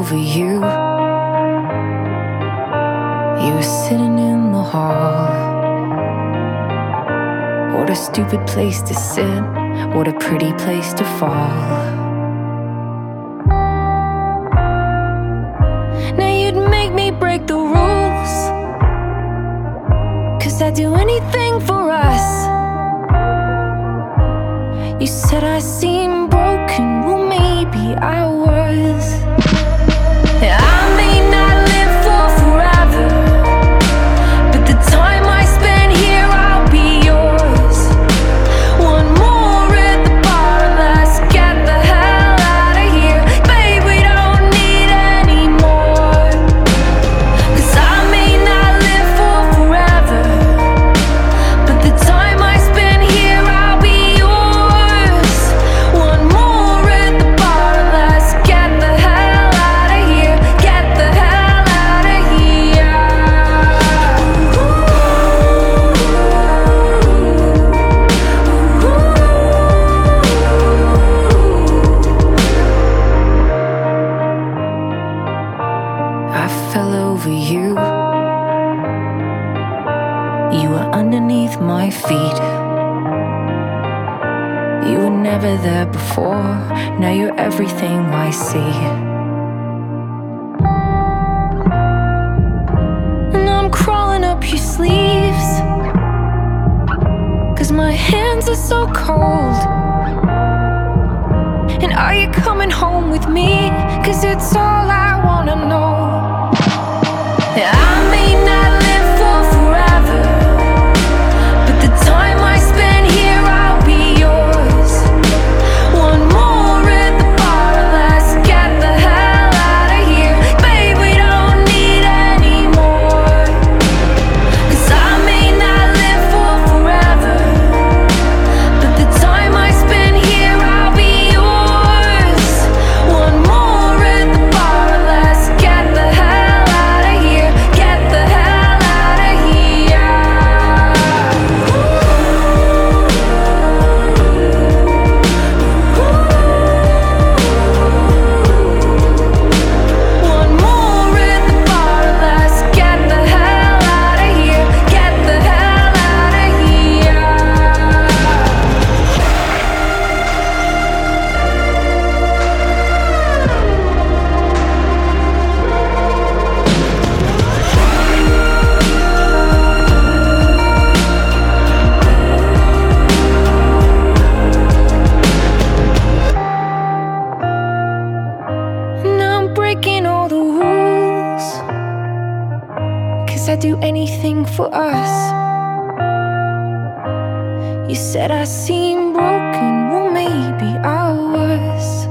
over you. You were sitting in the hall. What a stupid place to sit. What a pretty place to fall. Now you'd make me break the rules, 'cause I'd do anything for us. You said I seemed broken, well maybe I was. I may not live for forever, but the time I spend here I'll be yours. One more at the bar, let's get the hell out of here. Babe, we don't need any more, 'cause I may not live for forever, but the time I spend here I'll be yours. One more at the bar, let's get the hell out of here. Get the hell out of here. I fell over you. You were underneath my feet. You were never there before. Now you're everything I see. And I'm crawling up your sleeves, 'cause my hands are so cold. And are you coming home with me? 'Cause it's all I wanna know. I may not live for forever, but the time I spend here I'll be yours. One more at the bar, let's get the hell out of here. Babe, we don't need any more, 'cause I may not live for forever, but the time I spend here I'll be yours. One more at the bar, let's get the hell out of here. Get the hell out of here. One more at the bar, let's get the hell out of here. Get the hell out of here. Now I'm breaking all the rules, 'cause I'd do anything for us. You said I seemed broken, well maybe I was.